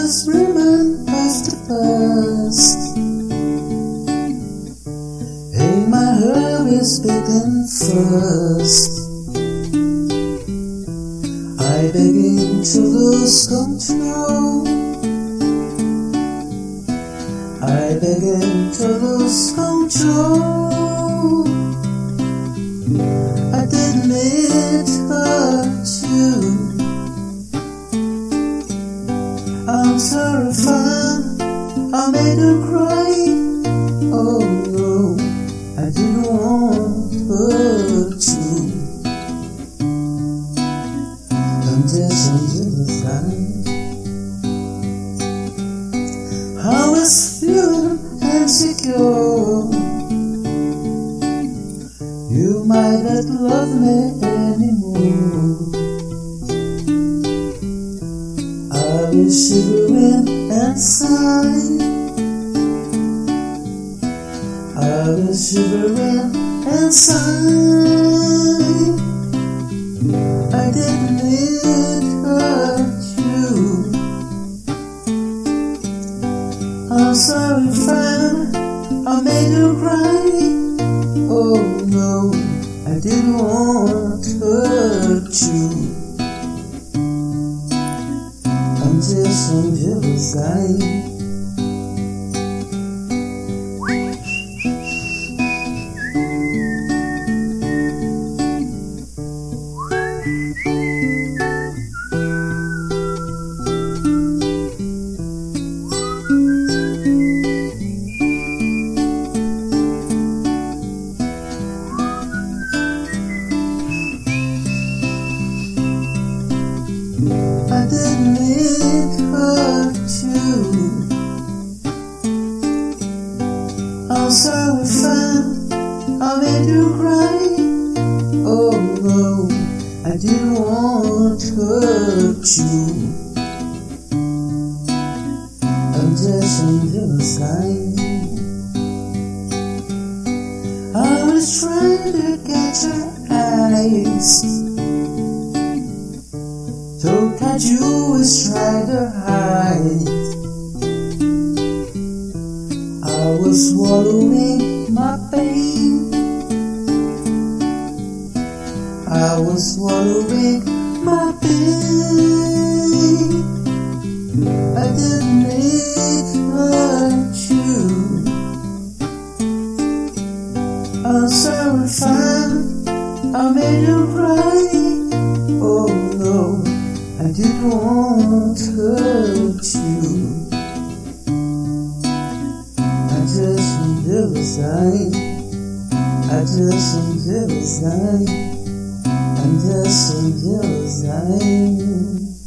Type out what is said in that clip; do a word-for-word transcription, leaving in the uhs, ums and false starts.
was dreaming of the past. Hey, my heart is beating fast. I begin to lose control. I begin to lose control. I didn't mean to hurt you. I'm sorry, fine, I made you cry. Oh no, I didn't want to hurt you. I'm just under the sky. I was feeling insecure. You might not love me anymore. I was shivering inside. I was shivering inside. I didn't mean to hurt you. I'm sorry, friend, I made you cry. Oh no, I didn't want to hurt you. I'm just some jealous guy. I didn't mean to hurt you. I'm sorry, friend, I made you cry. Oh no, I didn't want to hurt you. I'm just a jealous guy. I was trying to catch your eyes. Thought that you was trying to hide. I was swallowing my pain. I was swallowing my pain. I didn't mean to hurt you. I'm sorry, fine, I made you cry. Oh no, I didn't want to hurt you. I just am jealous guy. I just am jealous guy. I'm just a jealous guy.